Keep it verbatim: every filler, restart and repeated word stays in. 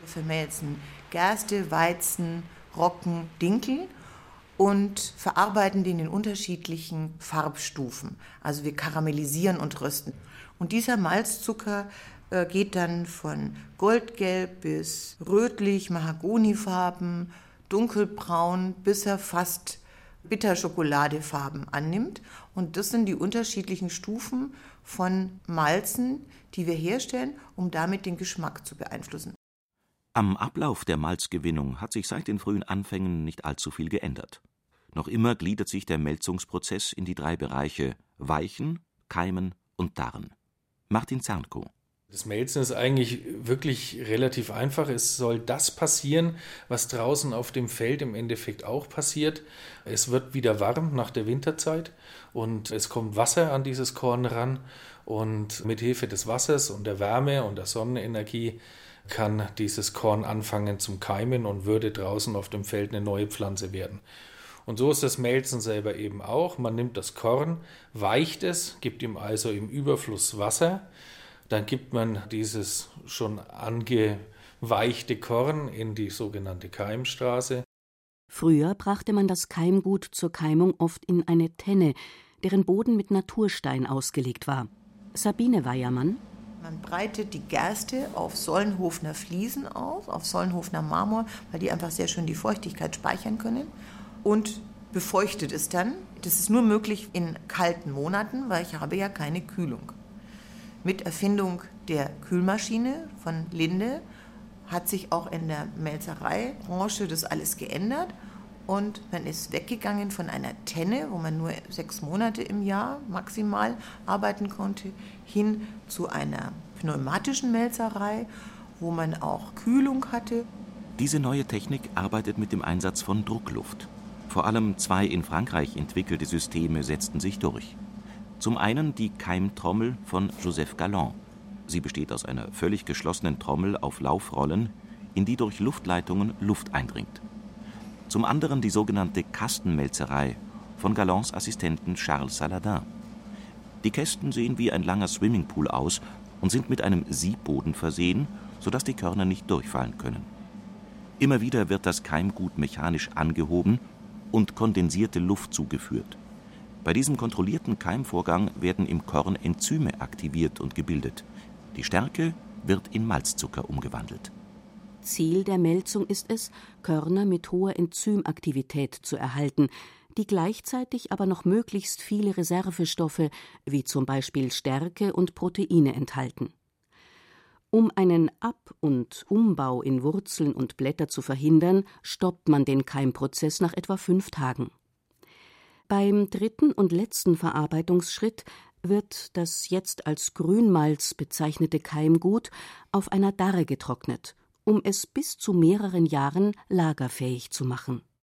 vermelzen Gerste, Weizen, Roggen, Dinkel und verarbeiten den in unterschiedlichen Farbstufen. Also wir karamellisieren und rösten. Und dieser Malzzucker äh, geht dann von goldgelb bis rötlich, Mahagonifarben, dunkelbraun, bis er fast Bitterschokoladefarben annimmt. Und das sind die unterschiedlichen Stufen von Malzen, die wir herstellen, um damit den Geschmack zu beeinflussen. Am Ablauf der Malzgewinnung hat sich seit den frühen Anfängen nicht allzu viel geändert. Noch immer gliedert sich der Melzungsprozess in die drei Bereiche Weichen, Keimen und Darren. Martin Zernko. Das Melzen ist eigentlich wirklich relativ einfach. Es soll das passieren, was draußen auf dem Feld im Endeffekt auch passiert. Es wird wieder warm nach der Winterzeit und es kommt Wasser an dieses Korn ran. Und mit Hilfe des Wassers und der Wärme und der Sonnenenergie kann dieses Korn anfangen zum Keimen und würde draußen auf dem Feld eine neue Pflanze werden. Und so ist das Melzen selber eben auch. Man nimmt das Korn, weicht es, gibt ihm also im Überfluss Wasser. Dann gibt man dieses schon angeweichte Korn in die sogenannte Keimstraße. Früher brachte man das Keimgut zur Keimung oft in eine Tenne, deren Boden mit Naturstein ausgelegt war. Sabine Weiermann. Man breitet die Gerste auf Solnhofener Fliesen aus, auf Solnhofener Marmor, weil die einfach sehr schön die Feuchtigkeit speichern können. Und befeuchtet es dann. Das ist nur möglich in kalten Monaten, weil ich habe ja keine Kühlung. Mit Erfindung der Kühlmaschine von Linde hat sich auch in der Melzereibranche das alles geändert. Und man ist weggegangen von einer Tenne, wo man nur sechs Monate im Jahr maximal arbeiten konnte, hin zu einer pneumatischen Melzerei, wo man auch Kühlung hatte. Diese neue Technik arbeitet mit dem Einsatz von Druckluft. Vor allem zwei in Frankreich entwickelte Systeme setzten sich durch. Zum einen die Keimtrommel von Joseph Galland. Sie besteht aus einer völlig geschlossenen Trommel auf Laufrollen, in die durch Luftleitungen Luft eindringt. Zum anderen die sogenannte Kastenmelzerei von Gallands Assistenten Charles Saladin. Die Kästen sehen wie ein langer Swimmingpool aus und sind mit einem Siebboden versehen, sodass die Körner nicht durchfallen können. Immer wieder wird das Keimgut mechanisch angehoben und kondensierte Luft zugeführt. Bei diesem kontrollierten Keimvorgang werden im Korn Enzyme aktiviert und gebildet. Die Stärke wird in Malzzucker umgewandelt. Ziel der Melzung ist es, Körner mit hoher Enzymaktivität zu erhalten, die gleichzeitig aber noch möglichst viele Reservestoffe, wie zum Beispiel Stärke und Proteine, enthalten. Um einen Ab- und Umbau in Wurzeln und Blätter zu verhindern, stoppt man den Keimprozess nach etwa fünf Tagen. Beim dritten und letzten Verarbeitungsschritt wird das jetzt als Grünmalz bezeichnete Keimgut auf einer Darre getrocknet, um es bis zu mehreren Jahren lagerfähig zu machen.